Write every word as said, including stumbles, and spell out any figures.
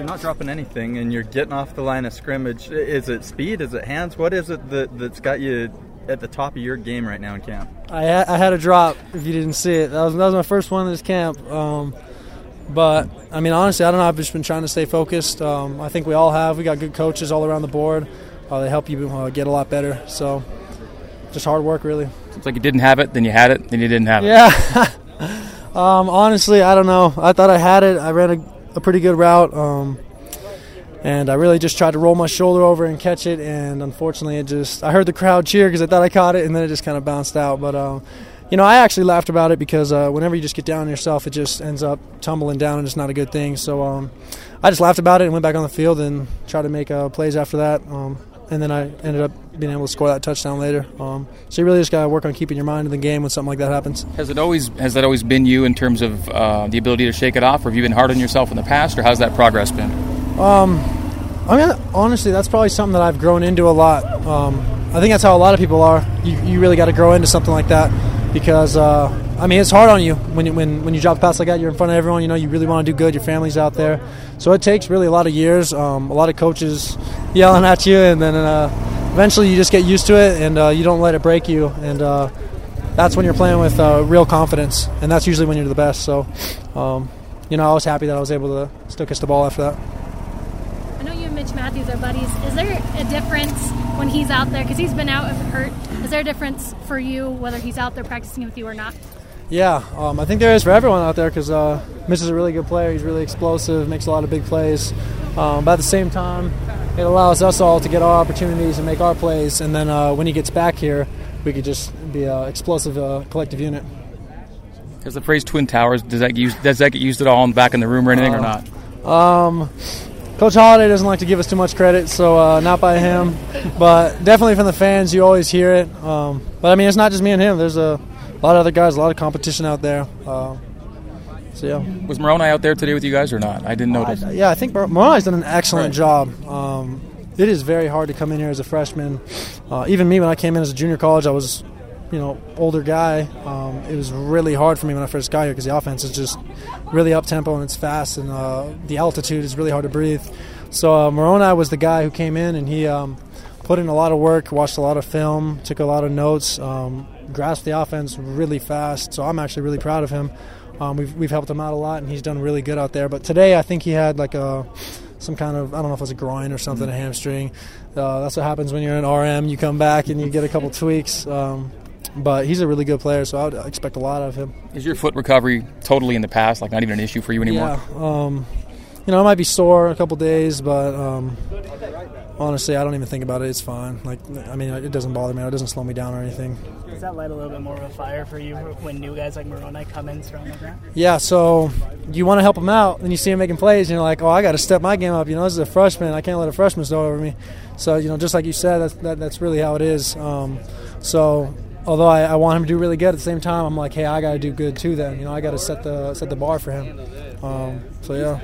you're not dropping anything, and you're getting off the line of scrimmage. Is it speed? Is it hands? What is it that, that's got you at the top of your game right now in camp? I, ha- I had a drop, if you didn't see it. That was, that was my first one in this camp. Um, but, I mean, honestly, I don't know. I've just been trying to stay focused. Um, I think we all have. We got good coaches all around the board. Uh, they help you uh, get a lot better. So, just hard work, really. It's like you didn't have it, then you had it, then you didn't have it. Yeah. um, honestly, I don't know. I thought I had it. I ran a, a pretty good route. Um, and I really just tried to roll my shoulder over and catch it. And unfortunately, it just – I heard the crowd cheer because I thought I caught it, and then it just kind of bounced out. But, um, you know, I actually laughed about it because uh, whenever you just get down on yourself, it just ends up tumbling down, and it's not a good thing. So um, I just laughed about it and went back on the field and tried to make uh, plays after that. Um, and then I ended up being able to score that touchdown later. Um, so you really just got to work on keeping your mind in the game when something like that happens. Has it always has that always been you in terms of uh, the ability to shake it off, or have you been hard on yourself in the past, or how's that progress been? Um, I mean, honestly, that's probably something that I've grown into a lot. Um, I think that's how a lot of people are. You, you really got to grow into something like that because, uh, I mean, it's hard on you when you, when, when you drop a pass like that. You're in front of everyone. You know, you really want to do good. Your family's out there. So it takes really a lot of years, um, a lot of coaches yelling at you, and then uh, eventually you just get used to it, and uh, you don't let it break you. And uh, that's when you're playing with uh, real confidence, and that's usually when you're the best. So, um, you know, I was happy that I was able to still catch the ball after that. I know you and Mitch Matthews are buddies. Is there a difference when he's out there? Because he's been out and hurt. Is there a difference for you whether he's out there practicing with you or not? Yeah, um, I think there is for everyone out there because uh, Mitch is a really good player. He's really explosive, makes a lot of big plays. Um, but at the same time, it allows us all to get our opportunities and make our plays. And then uh, when he gets back here, we could just be an explosive uh, collective unit. Does the phrase Twin Towers, does that, use, does that get used at all in back in the room or anything, uh, or not? Um, Coach Holliday doesn't like to give us too much credit, so uh, not by him. But definitely from the fans, you always hear it. Um, but, I mean, it's not just me and him. There's a A lot of other guys, a lot of competition out there. Uh, so, yeah. Was Moroni out there today with you guys or not? I didn't notice. I, yeah, I think Moroni's done an excellent right. job. Um, it is very hard to come in here as a freshman. Uh, even me, when I came in as a junior college, I was, you know, older guy. Um, it was really hard for me when I first got here because the offense is just really up-tempo and it's fast, and uh, the altitude is really hard to breathe. So uh, Moroni was the guy who came in, and he um, put in a lot of work, watched a lot of film, took a lot of notes, um, grasped the offense really fast. So I'm actually really proud of him. Um, we've we've helped him out a lot, and he's done really good out there. But today I think he had like a some kind of, I don't know if it was a groin or something, mm-hmm. a hamstring. Uh, that's what happens when you're in R M. You come back and you get a couple tweaks. Um, but he's a really good player, so I would expect a lot of him. Is your foot recovery totally in the past, like not even an issue for you anymore? Yeah. Um, you know, it might be sore a couple days, but um, honestly, I don't even think about it. It's fine. Like, I mean, it doesn't bother me. It doesn't slow me down or anything. Does that light a little bit more of a fire for you when new guys like Moroni come in strong like that? Yeah, so you want to help him out, and you see him making plays, and you're like, oh, I got to step my game up. You know, this is a freshman. I can't let a freshman start over me. So, you know, just like you said, that's, that, that's really how it is. Um, so although I, I want him to do really good, at the same time, I'm like, hey, I got to do good too then. You know, I got to set the set the bar for him. Um, so, yeah.